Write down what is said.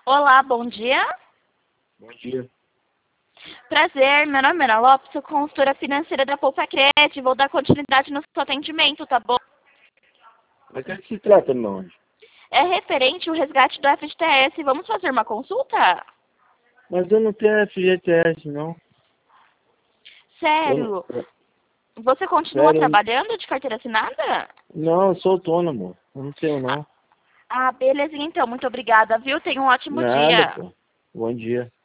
Olá, bom dia. Bom dia. Prazer, meu nome é Ana Lopes, sou consultora financeira da Poupa Cred. Vou dar continuidade no seu atendimento, tá bom? Mas o que se trata, meu anjo? É referente ao resgate do FGTS. Vamos fazer uma consulta? Mas eu não tenho FGTS, não. Eu não... Sério? Você continua Sério, trabalhando de carteira assinada? não, eu sou autônomo. Eu não tenho, não. Ah, beleza, então. Muito obrigada, viu? Tenha um ótimo Nada, dia. pô. Bom dia.